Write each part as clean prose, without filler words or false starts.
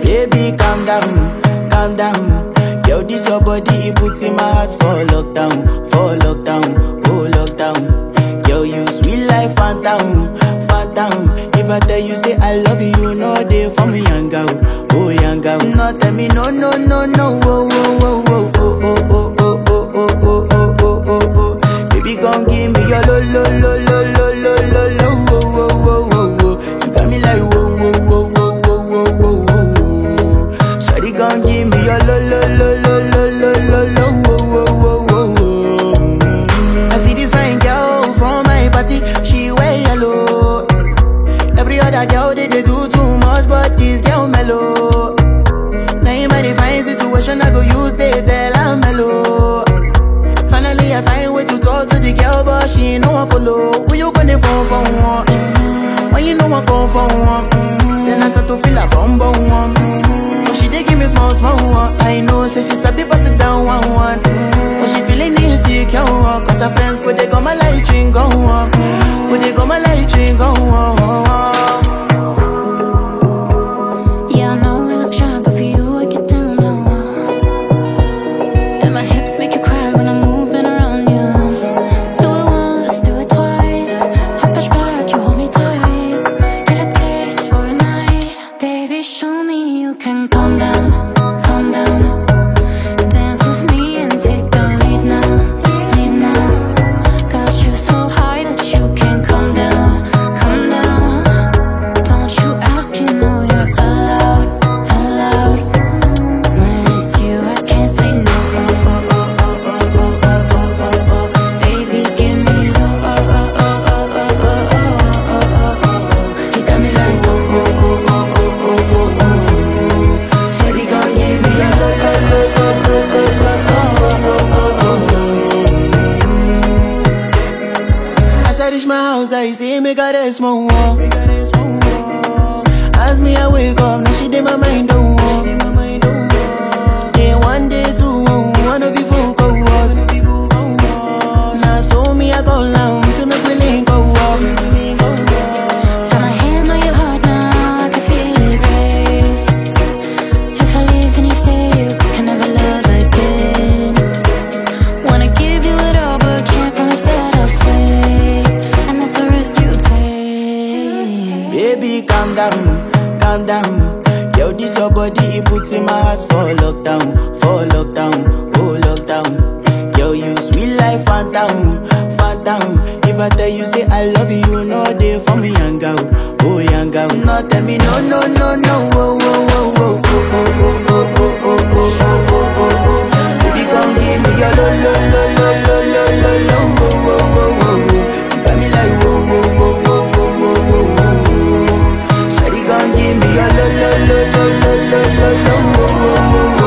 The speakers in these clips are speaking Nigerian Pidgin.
Baby, calm down, calm down. Yo, this your body, it puts in my heart for lockdown, oh lockdown. Yo, you sweet life, phantom, phantom. If I tell you say I love you, you know they for me, young girl, oh young girl. No, tell me no, no, no, no, oh, oh, oh, oh, oh, oh, oh, oh, oh, oh, oh, oh, oh, oh. Baby, gon' give me your lo, lo, lo, lo, lo, lo, lo, lo, oh, oh, oh, oh, oh. You got me like whoa, whoa, whoa, whoa, whoa, whoa, whoa, whoa. Shawty gon' give me your lo, lo, lo, lo, lo, lo, lo, lo, oh, oh, oh, oh, oh. I see this fine girl from my party, she wear yellow. Every other girl they do too much, but this girl mellow. Now in my fine situation, I go use they tell I'm mellow. Finally I find way to talk to the girl, but she ain't no one follow. Who you gonna phone for one? When you know I come for one, then I start to feel a bum bum one. But she dey give me small small one. I know say she's a bit pass it down one one. But she feeling insecure one, cause her friends go they go my light ring go on, go they go my light ring go on. Yeah, I know we look shy, but for you I get down low. And my hips make you cry when I'm moving around you. Do it once, do it twice. I push back, you hold me tight. Get a taste for a night. Baby, show me you can calm down, calm down. Dance with me and take the lead now, lead now. Got you so high that you can't come down, come down. Don't you ask, you know you're allowed, allowed. When it's you, I can't say no. Oh, oh, oh, oh, oh, oh, oh, oh, oh, oh. Baby, give me low. Oh, oh, oh, oh, oh, oh, oh, oh, oh, oh. You got me like whoa, whoa, whoa, whoa, whoa, whoa, whoa, whoa. Shawty gon' give me a low, low, low, low, low, low, low, oh, oh, oh, oh. As I reach my house, I see me got a small wall. As me I wake up, now she did my mind don't walk. Day one, day two, one of you folk go was. Now so me I go down, see me willing go walk. Got my hand on your heart now, I can feel it race. If I leave, then you say you can never love again. Wanna give you it all, but can't promise that I'll stay. And that's the risk you take. Baby, calm down, calm down. Yo, this your body, it puts in my heart for lockdown, oh lockdown. Yo, you sweet life, phantom, phantom. If I tell you say I love you, you know they for me, young girl, oh young girl. No, tell me no, no, no, no, oh, oh, oh, oh, oh, oh, oh, oh, oh, oh, oh, oh, oh, oh. Baby, come give me your lo, lo, lo, lo, lo, lo, lo, lo, oh, oh, oh, oh, oh. You got me like whoa, whoa, whoa, whoa, whoa, whoa, whoa, whoa. Shawty gon' give me your lo, lo, lo, lo, lo, lo, lo, lo, oh, oh, oh, oh, oh.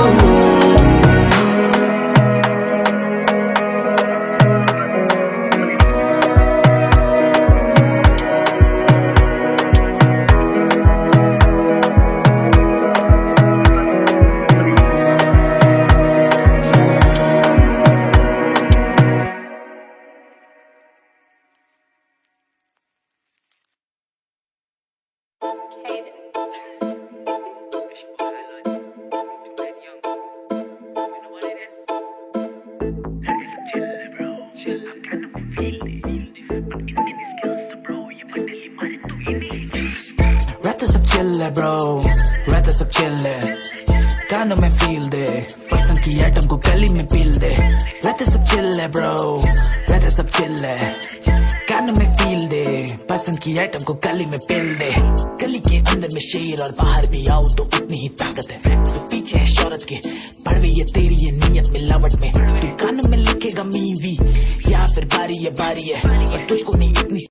रहते सब chill है bro, रहते सब chill है. कानों में feel दे, पसंद की आइटम को गली में पील दे. रहते सब chill है bro, रहते सब chill है. कानों में feel दे, पसंद की आइटम को गली में पील दे. गली के अंदर में शेर और बाहर भी आओ तो इतनी ही ताकत है. तो पीछे है शौहरत के, पड़वे ये तेरी ये नीयत मिलावट में. तू कानों में लिखेगा मीवी या फिर बारी है, और तुझको नहीं इतनी